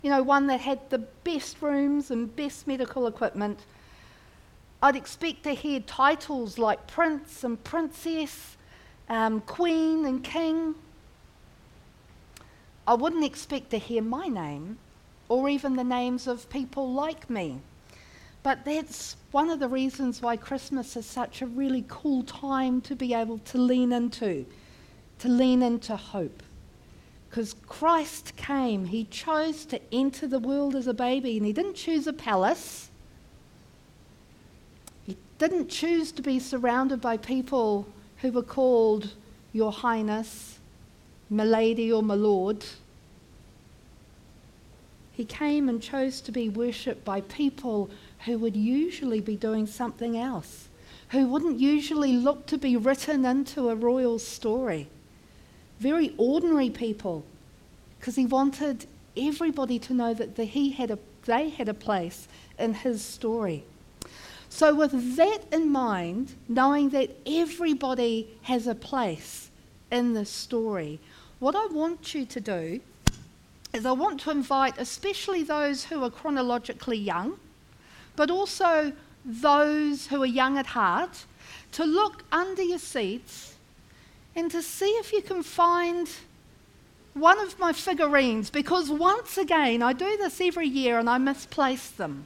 one that had the best rooms and best medical equipment. I'd expect to hear titles like Prince and Princess, Queen and King. I wouldn't expect to hear my name or even the names of people like me. But that's one of the reasons why Christmas is such a really cool time to be able to lean into hope. Because Christ came, he chose to enter the world as a baby, and he didn't choose a palace. He didn't choose to be surrounded by people who were called Your Highness, My Lady or My Lord. He came and chose to be worshipped by people who would usually be doing something else, who wouldn't usually look to be written into a royal story. Very ordinary people, because he wanted everybody to know that they had a place in his story. So with that in mind, knowing that everybody has a place in this story, what I want you to do is I want to invite especially those who are chronologically young, but also those who are young at heart, to look under your seats and to see if you can find one of my figurines, because once again, I do this every year and I misplace them.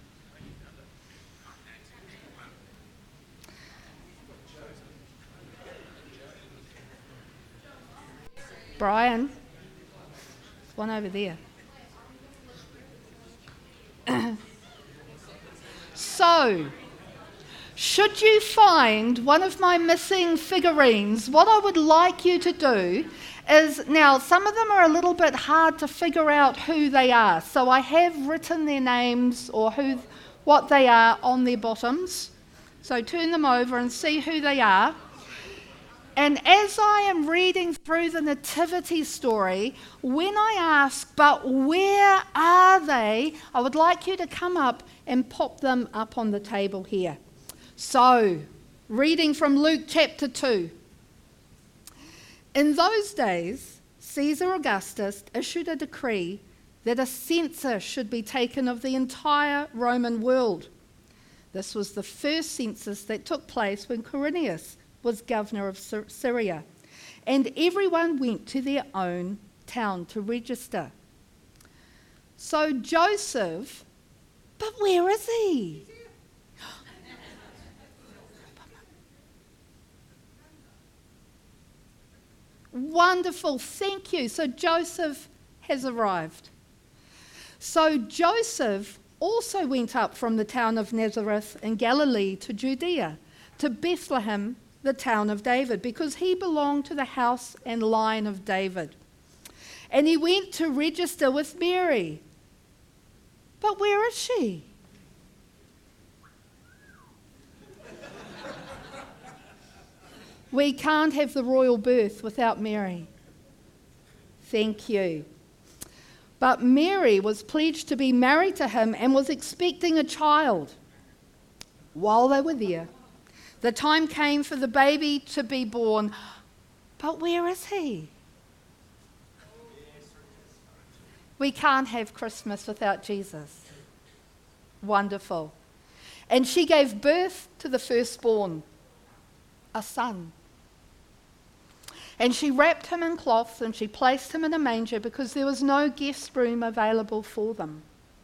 Brian, there's one over there. So, should you find one of my missing figurines, what I would like you to do is, now some of them are a little bit hard to figure out who they are, so I have written their names or what they are on their bottoms. So turn them over and see who they are. And as I am reading through the nativity story, when I ask, but where are they? I would like you to come up and pop them up on the table here. So, reading from Luke chapter 2. In those days, Caesar Augustus issued a decree that a census should be taken of the entire Roman world. This was the first census that took place when Quirinius was governor of Syria, and everyone went to their own town to register. So Joseph, but where is he? Wonderful, thank you. So Joseph has arrived. So Joseph also went up from the town of Nazareth in Galilee to Judea, to Bethlehem, the town of David, because he belonged to the house and line of David. And he went to register with Mary. But where is she? We can't have the royal birth without Mary. Thank you. But Mary was pledged to be married to him and was expecting a child. While they were there, the time came for the baby to be born. But where is he? We can't have Christmas without Jesus. Wonderful. And she gave birth to the firstborn, a son. And she wrapped him in cloths and she placed him in a manger because there was no guest room available for them.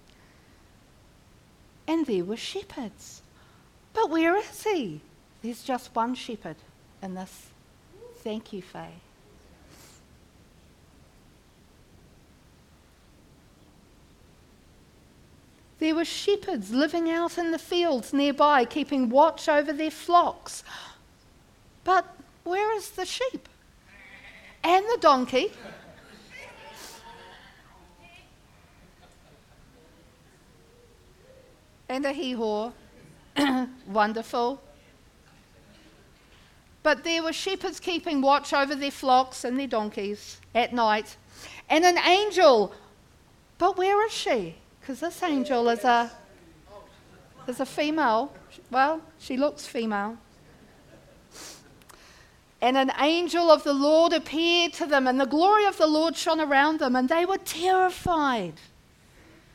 And there were shepherds. But where is he? There's just one shepherd in this. Thank you, Faye. There were shepherds living out in the fields nearby, keeping watch over their flocks. But where is the sheep? And the donkey? And a hee-haw. Wonderful. But there were shepherds keeping watch over their flocks and their donkeys at night. And an angel. But where is she? Because this angel is a female. Well, she looks female. And an angel of the Lord appeared to them, and the glory of the Lord shone around them, and they were terrified.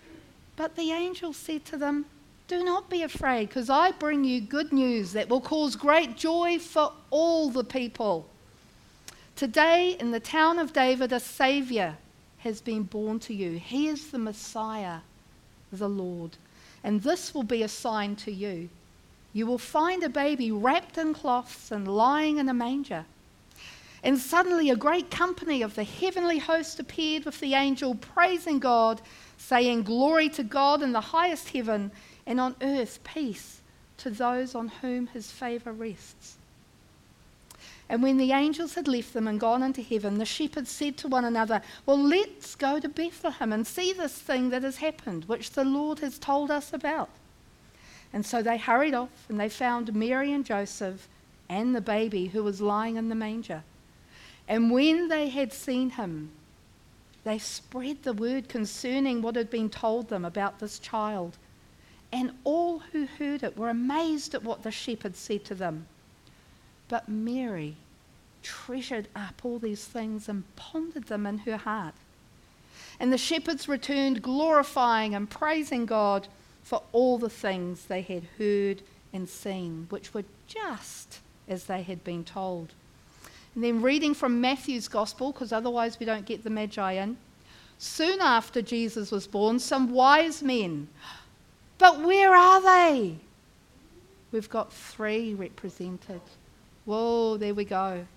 But the angel said to them, "Do not be afraid, because I bring you good news that will cause great joy for all the people. Today, in the town of David, a Saviour has been born to you. He is the Messiah, the Lord. And this will be a sign to you. You will find a baby wrapped in cloths and lying in a manger." And suddenly a great company of the heavenly host appeared with the angel, praising God, saying, "Glory to God in the highest heaven, and on earth peace to those on whom his favour rests." And when the angels had left them and gone into heaven, the shepherds said to one another, "Well, let's go to Bethlehem and see this thing that has happened, which the Lord has told us about." And so they hurried off, and they found Mary and Joseph and the baby who was lying in the manger. And when they had seen him, they spread the word concerning what had been told them about this child. And all who heard it were amazed at what the shepherds said to them. But Mary treasured up all these things and pondered them in her heart. And the shepherds returned, glorifying and praising God for all the things they had heard and seen, which were just as they had been told. And then reading from Matthew's Gospel, because otherwise we don't get the Magi in. Soon after Jesus was born, some wise men. But where are they? We've got 3 represented. Whoa, there we go.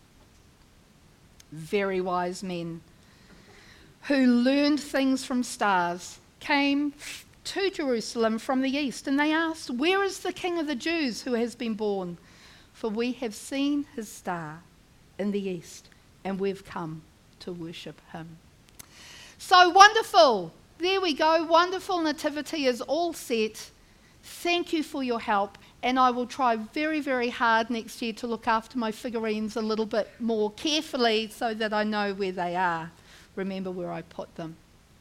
Very wise men who learned things from stars came to Jerusalem from the east, and they asked, "Where is the King of the Jews who has been born? For we have seen his star in the east, and we've come to worship him." So wonderful. There we go. Wonderful nativity is all set. Thank you for your help. And I will try very, very hard next year to look after my figurines a little bit more carefully so that I know where they are. Remember where I put them.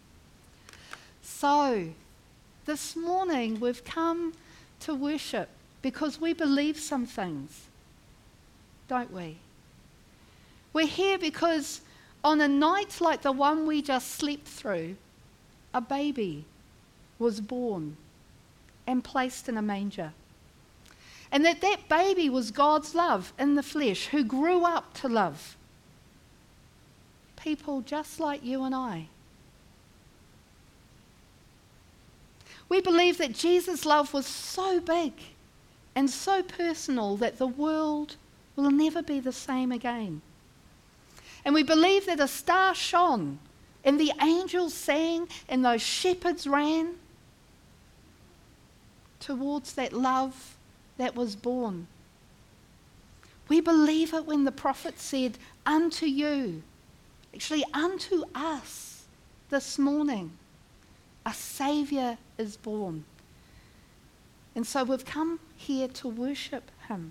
So, this morning we've come to worship because we believe some things, don't we? We're here because on a night like the one we just slept through, a baby was born and placed in a manger. And that baby was God's love in the flesh, who grew up to love people just like you and I. We believe that Jesus' love was so big and so personal that the world will never be the same again. And we believe that a star shone, and the angels sang, and those shepherds ran towards that love that was born. We believe it when the prophet said, "Unto you," actually unto us this morning, a Saviour is born. And so we've come here to worship him.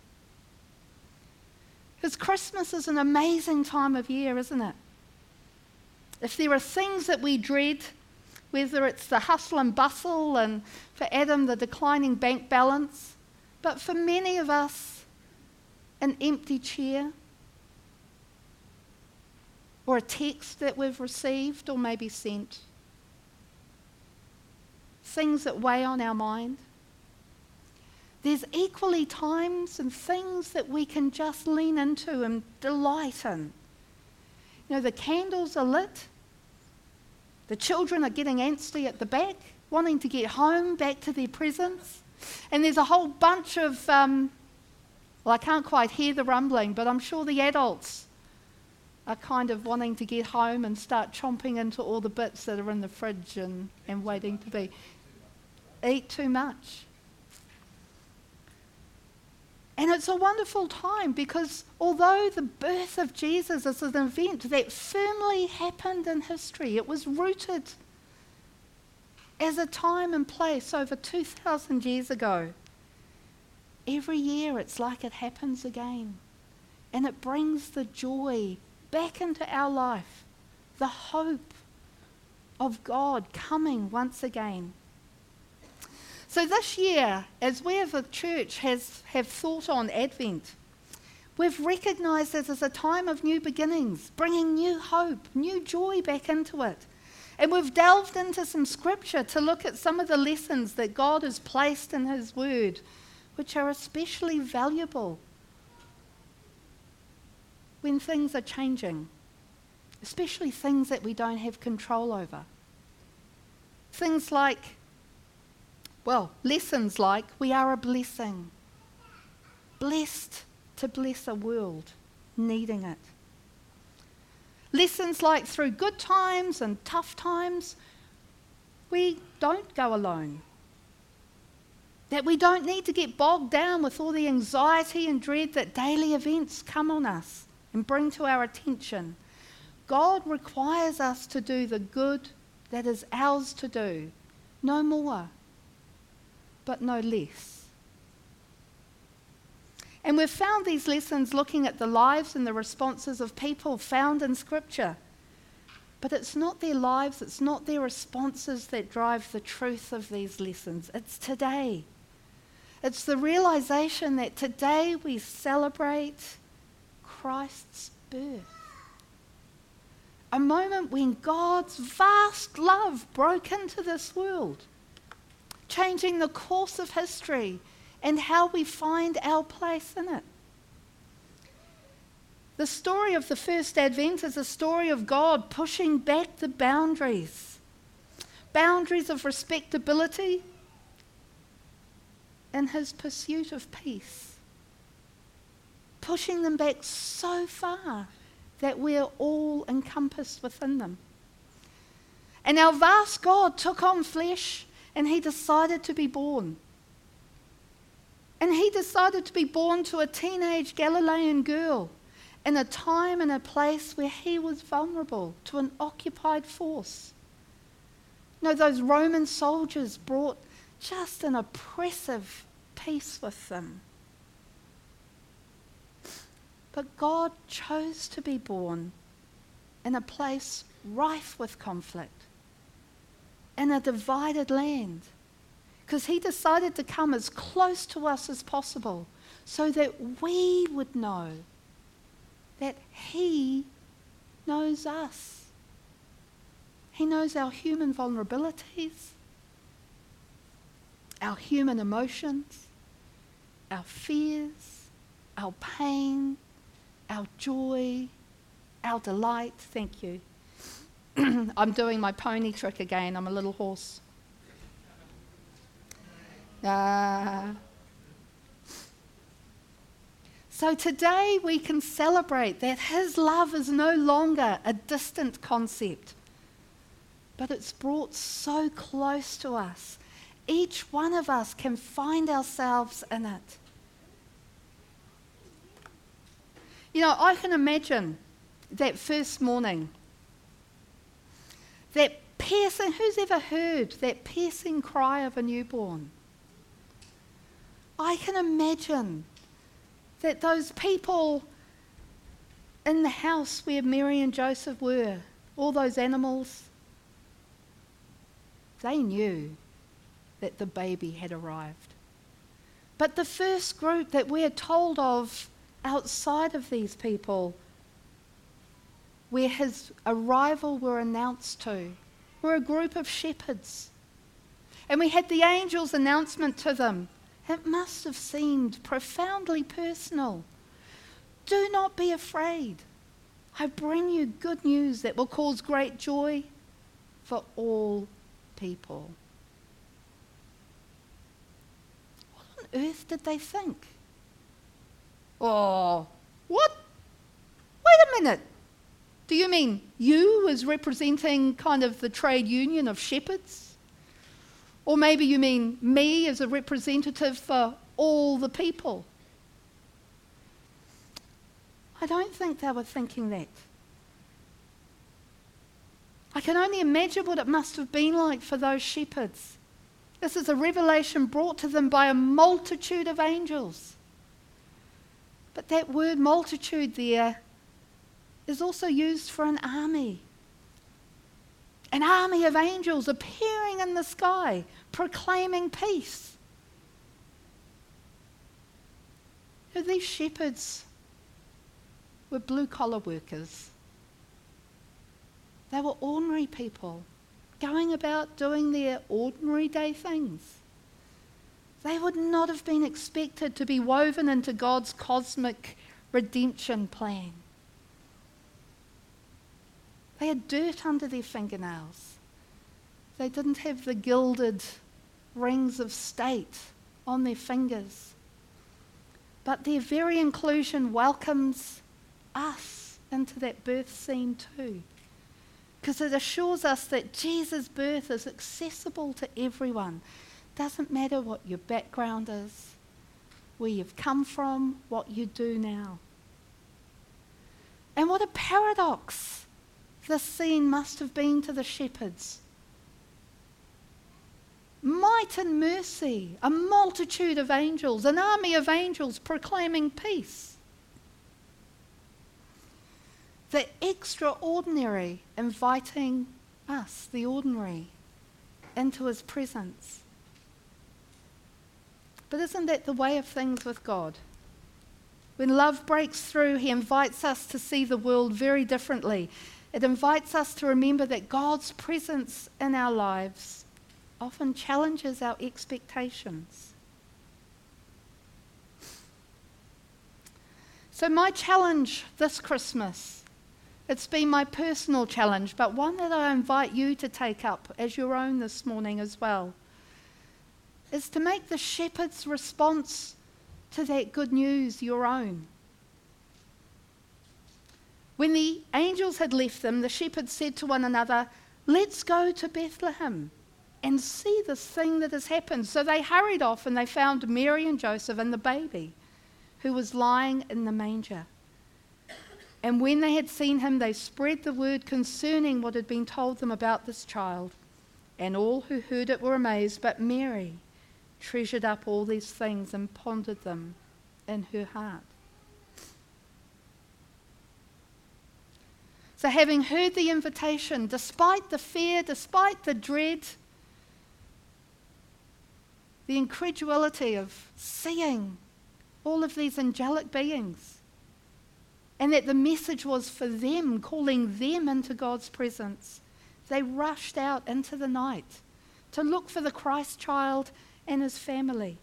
Because Christmas is an amazing time of year, isn't it? If there are things that we dread, whether it's the hustle and bustle, and for Adam, the declining bank balance, but for many of us, an empty chair, or a text that we've received or maybe sent, things that weigh on our mind. There's equally times and things that we can just lean into and delight in. You know, the candles are lit. The children are getting antsy at the back, wanting to get home, back to their presents. And there's a whole bunch of, well, I can't quite hear the rumbling, but I'm sure the adults are kind of wanting to get home and start chomping into all the bits that are in the fridge and waiting to be. Eat too much. And it's a wonderful time because although the birth of Jesus is an event that firmly happened in history, it was rooted as a time and place over 2,000 years ago. Every year it's like it happens again. And it brings the joy back into our life, the hope of God coming once again. So this year, as we as a church have thought on Advent, we've recognised it as a time of new beginnings, bringing new hope, new joy back into it. And we've delved into some scripture to look at some of the lessons that God has placed in his word, which are especially valuable when things are changing, especially things that we don't have control over. Things like, lessons like we are a blessing, blessed to bless a world needing it. Lessons like through good times and tough times, we don't go alone. That we don't need to get bogged down with all the anxiety and dread that daily events come on us and bring to our attention. God requires us to do the good that is ours to do, no more, but no less. And we've found these lessons looking at the lives and the responses of people found in Scripture. But it's not their lives, it's not their responses that drive the truth of these lessons. It's today. It's the realization that today we celebrate Christ's birth. A moment when God's vast love broke into this world, changing the course of history and how we find our place in it. The story of the first Advent is a story of God pushing back the boundaries of respectability in his pursuit of peace, pushing them back so far that we're all encompassed within them. And our vast God took on flesh and he decided to be born. And he decided to be born to a teenage Galilean girl in a time and a place where he was vulnerable to an occupied force. No, those Roman soldiers brought just an oppressive peace with them. But God chose to be born in a place rife with conflict, in a divided land, because he decided to come as close to us as possible so that we would know that he knows us. He knows our human vulnerabilities, our human emotions, our fears, our pain, our joy, our delight. Thank you. I'm doing my pony trick again. I'm a little horse. So today we can celebrate that his love is no longer a distant concept, but it's brought so close to us. Each one of us can find ourselves in it. You know, I can imagine that first morning, that piercing, who's ever heard that piercing cry of a newborn? I can imagine that those people in the house where Mary and Joseph were, all those animals, they knew that the baby had arrived. But the first group that we're told of outside of these people, where his arrival were announced to, were a group of shepherds. And we had the angel's announcement to them. It must have seemed profoundly personal. Do not be afraid. I bring you good news that will cause great joy for all people. What on earth did they think? Oh, what? Wait a minute. Do you mean you as representing kind of the trade union of shepherds? Or maybe you mean me as a representative for all the people? I don't think they were thinking that. I can only imagine what it must have been like for those shepherds. This is a revelation brought to them by a multitude of angels. But that word multitude there is also used for an army. An army of angels appearing in the sky, proclaiming peace. You know, these shepherds were blue-collar workers. They were ordinary people going about doing their ordinary day things. They would not have been expected to be woven into God's cosmic redemption plan. They had dirt under their fingernails. They didn't have the gilded rings of state on their fingers. But their very inclusion welcomes us into that birth scene too, because it assures us that Jesus' birth is accessible to everyone. Doesn't matter what your background is, where you've come from, what you do now. And what a paradox this scene must have been to the shepherds. Might and mercy, a multitude of angels, an army of angels proclaiming peace. The extraordinary inviting us, the ordinary, into his presence. But isn't that the way of things with God? When love breaks through, he invites us to see the world very differently. It invites us to remember that God's presence in our lives often challenges our expectations. So my challenge this Christmas, it's been my personal challenge, but one that I invite you to take up as your own this morning as well, is to make the shepherd's response to that good news your own. When the angels had left them, the shepherds said to one another, "Let's go to Bethlehem and see this thing that has happened." So they hurried off and they found Mary and Joseph and the baby who was lying in the manger. And when they had seen him, they spread the word concerning what had been told them about this child. And all who heard it were amazed, but Mary treasured up all these things and pondered them in her heart. So having heard the invitation, despite the fear, despite the dread, the incredulity of seeing all of these angelic beings, and that the message was for them, calling them into God's presence, they rushed out into the night to look for the Christ child and his family.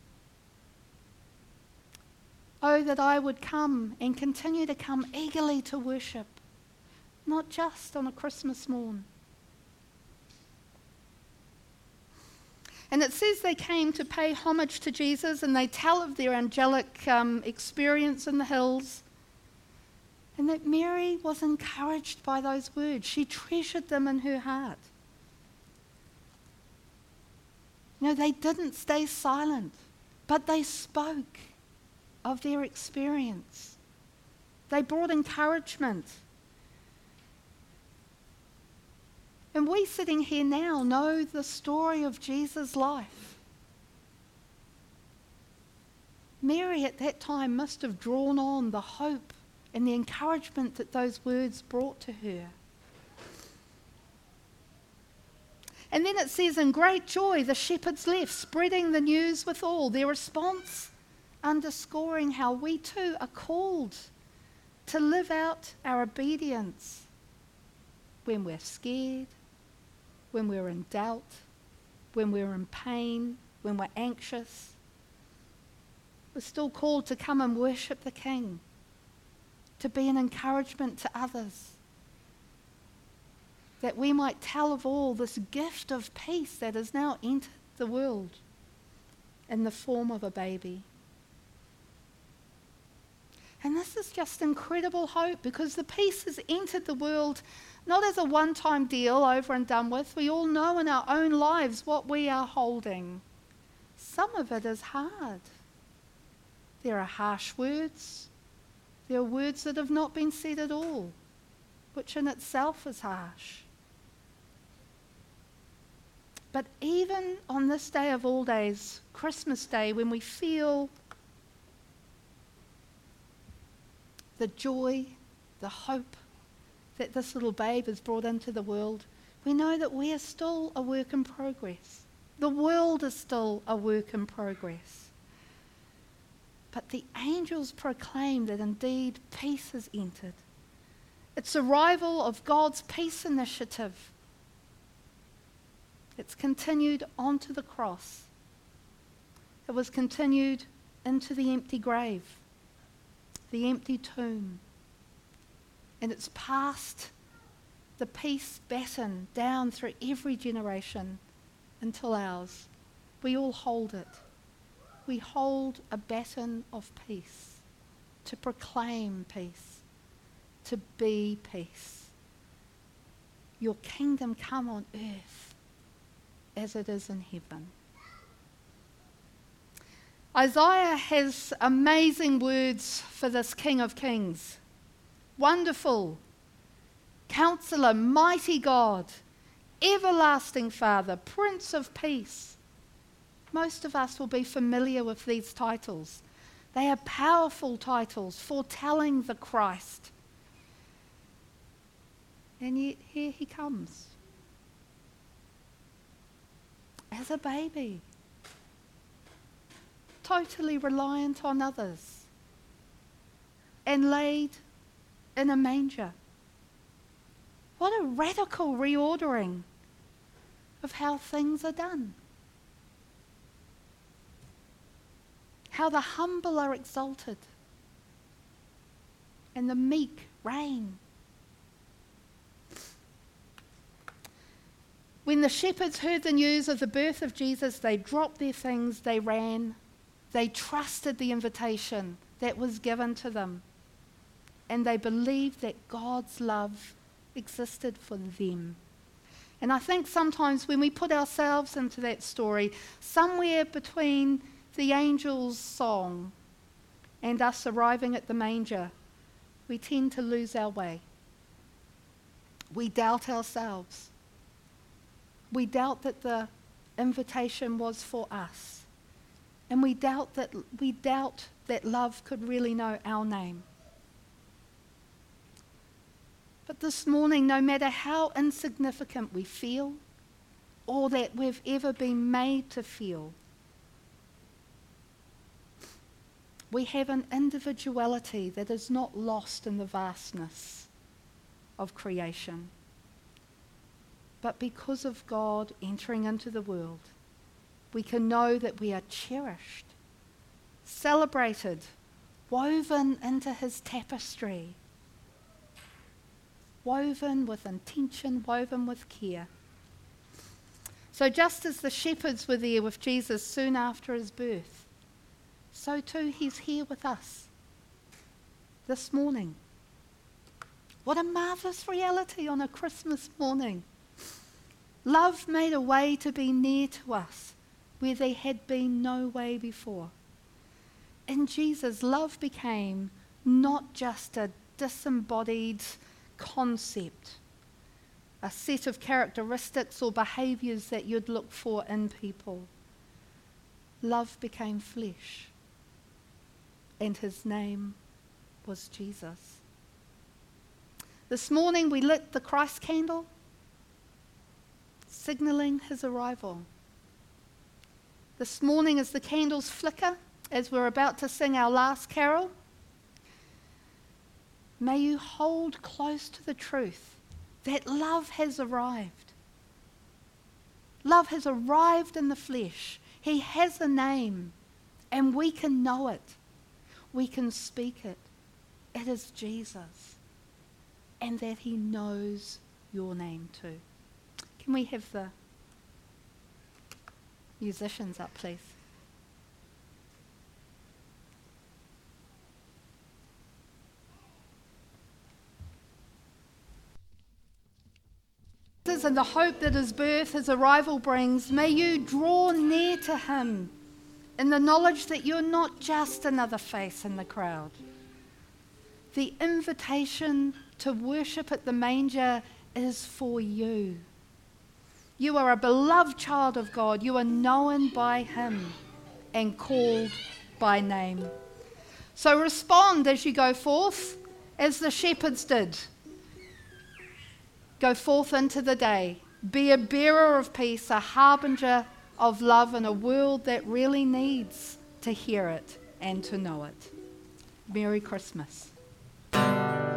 Oh, that I would come and continue to come eagerly to worship, not just on a Christmas morn. And it says they came to pay homage to Jesus, and they tell of their angelic experience in the hills. And that Mary was encouraged by those words. She treasured them in her heart. You know, they didn't stay silent, but they spoke of their experience. They brought encouragement. And we sitting here now know the story of Jesus' life. Mary at that time must have drawn on the hope and the encouragement that those words brought to her. And then it says, in great joy the shepherds left, spreading the news with all. Their response underscoring how we too are called to live out our obedience when we're scared, when we're in doubt, when we're in pain, when we're anxious. We're still called to come and worship the King, to be an encouragement to others, that we might tell of all this gift of peace that has now entered the world in the form of a baby. And this is just incredible hope, because the peace has entered the world not as a one-time deal over and done with. We all know in our own lives what we are holding. Some of it is hard. There are harsh words. There are words that have not been said at all, which in itself is harsh. But even on this day of all days, Christmas Day, when we feel the joy, the hope that this little babe has brought into the world, we know that we are still a work in progress. The world is still a work in progress. But the angels proclaim that indeed peace has entered. It's arrival of God's peace initiative. It's continued onto the cross. It was continued into the empty grave, the empty tomb. And it's passed the peace baton down through every generation until ours. We all hold it. We hold a baton of peace, to proclaim peace, to be peace. Your kingdom come on earth as it is in heaven. Isaiah has amazing words for this King of Kings. Wonderful, Counselor, Mighty God, Everlasting Father, Prince of Peace. Most of us will be familiar with these titles. They are powerful titles foretelling the Christ. And yet here he comes as a baby, totally reliant on others, and laid in a manger. What a radical reordering of how things are done. How the humble are exalted and the meek reign. When the shepherds heard the news of the birth of Jesus, they dropped their things, they ran, they trusted the invitation that was given to them, and they believed that God's love existed for them. And I think sometimes when we put ourselves into that story, somewhere between the angel's song and us arriving at the manger, we tend to lose our way. We doubt ourselves. We doubt that the invitation was for us. And we doubt that love could really know our name. But this morning, no matter how insignificant we feel or that we've ever been made to feel, we have an individuality that is not lost in the vastness of creation. But because of God entering into the world, we can know that we are cherished, celebrated, woven into his tapestry, woven with intention, woven with care. So just as the shepherds were there with Jesus soon after his birth, so too he's here with us this morning. What a marvelous reality on a Christmas morning. Love made a way to be near to us where there had been no way before. In Jesus, love became not just a disembodied concept, a set of characteristics or behaviours that you'd look for in people. Love became flesh, and his name was Jesus. This morning we lit the Christ candle, signalling his arrival. This morning as the candles flicker, as we're about to sing our last carol, may you hold close to the truth that love has arrived. Love has arrived in the flesh. He has a name, and we can know it. We can speak it. It is Jesus, and that he knows your name too. Can we have the musicians up, please? And the hope that his birth, his arrival brings, may you draw near to him in the knowledge that you're not just another face in the crowd. The invitation to worship at the manger is for you. You are a beloved child of God. You are known by him and called by name. So respond as you go forth, as the shepherds did. Go forth into the day. Be a bearer of peace, a harbinger of love in a world that really needs to hear it and to know it. Merry Christmas.